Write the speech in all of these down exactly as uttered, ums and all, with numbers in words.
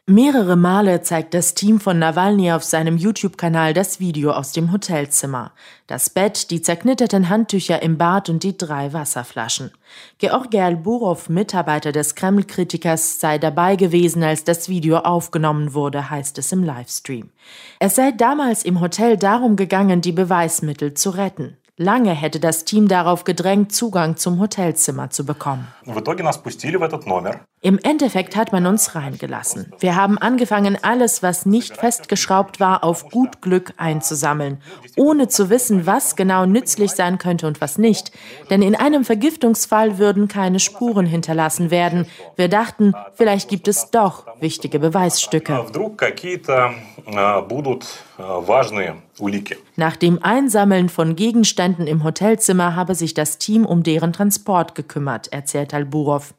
Mehrere Male zeigt das Team von Nawalny auf seinem YouTube-Kanal das Video aus dem Hotelzimmer. Das Bett, die zerknitterten Handtücher im Bad und die drei Wasserflaschen. Georgi Alburov, Mitarbeiter des Kreml-Kritikers, sei dabei gewesen, als das Video aufgenommen wurde, heißt es im Livestream. Es sei damals im Hotel darum gegangen, die Beweismittel zu retten. Lange hätte das Team darauf gedrängt, Zugang zum Hotelzimmer zu bekommen. Im Endeffekt hat man uns reingelassen. Wir haben angefangen, alles, was nicht festgeschraubt war, auf gut Glück einzusammeln, ohne zu wissen, was genau nützlich sein könnte und was nicht. Denn in einem Vergiftungsfall würden keine Spuren hinterlassen werden. Wir dachten, vielleicht gibt es doch wichtige Beweisstücke. Nach dem Einsammeln von Gegenständen im Hotelzimmer habe sich das Team um deren Transport gekümmert, erzählt Alburov.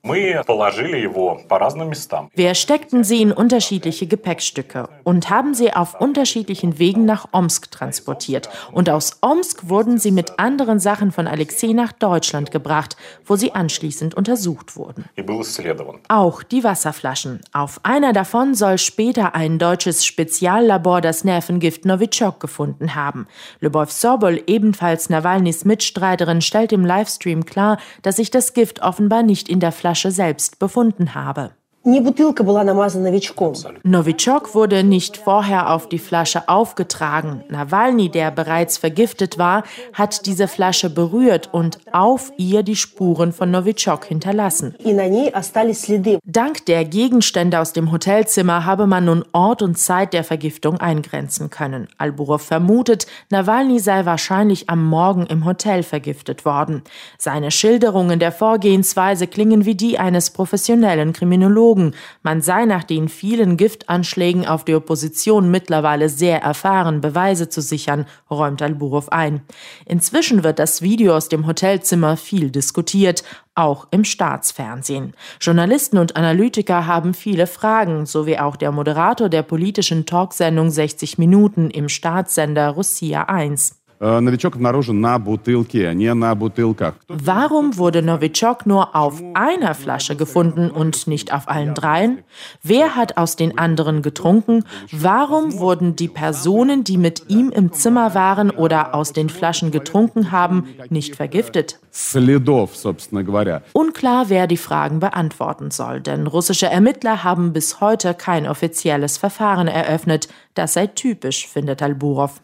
Wir steckten sie in unterschiedliche Gepäckstücke und haben sie auf unterschiedlichen Wegen nach Omsk transportiert. Und aus Omsk wurden sie mit anderen Sachen von Alexei nach Deutschland gebracht, wo sie anschließend untersucht wurden. Auch die Wasserflaschen. Auf einer davon soll später ein deutsches Speziallabor das Nervengift Novichok gefunden haben. Lyubov Sobol, ebenfalls Nawalnys Mitstreiterin, stellt im Livestream klar, dass sich das Gift offenbar nicht in der Flasche selbst befunden habe. Novichok wurde nicht vorher auf die Flasche aufgetragen. Nawalny, der bereits vergiftet war, hat diese Flasche berührt und auf ihr die Spuren von Novichok hinterlassen. Dank der Gegenstände aus dem Hotelzimmer habe man nun Ort und Zeit der Vergiftung eingrenzen können. Alburov vermutet, Nawalny sei wahrscheinlich am Morgen im Hotel vergiftet worden. Seine Schilderungen der Vorgehensweise klingen wie die eines professionellen Kriminologen. Man sei nach den vielen Giftanschlägen auf die Opposition mittlerweile sehr erfahren, Beweise zu sichern, räumt Alburov ein. Inzwischen wird das Video aus dem Hotelzimmer viel diskutiert, auch im Staatsfernsehen. Journalisten und Analytiker haben viele Fragen, so wie auch der Moderator der politischen Talksendung sechzig Minuten im Staatssender Russia eins. Warum wurde Novichok nur auf einer Flasche gefunden und nicht auf allen dreien? Wer hat aus den anderen getrunken? Warum wurden die Personen, die mit ihm im Zimmer waren oder aus den Flaschen getrunken haben, nicht vergiftet? Unklar, wer die Fragen beantworten soll, denn russische Ermittler haben bis heute kein offizielles Verfahren eröffnet. Das sei typisch, findet Alburov.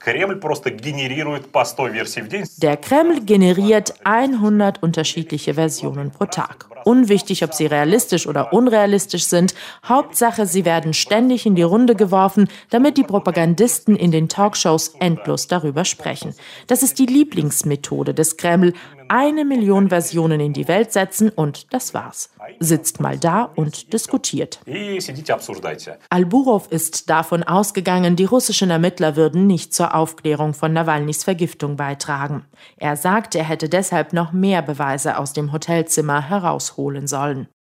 Der Kreml generiert hundert unterschiedliche Versionen pro Tag. Unwichtig, ob sie realistisch oder unrealistisch sind. Hauptsache, sie werden ständig in die Runde geworfen, damit die Propagandisten in den Talkshows endlos darüber sprechen. Das ist die Lieblingsmethode des Kreml. Eine Million Versionen in die Welt setzen und das war's. Sitzt mal da und diskutiert. Alburov ist davon ausgegangen, die russischen Ermittler würden nicht zur Aufklärung von Nawalnys Vergiftung beitragen. Er sagt, er hätte deshalb noch mehr Beweise aus dem Hotelzimmer herausholen sollen.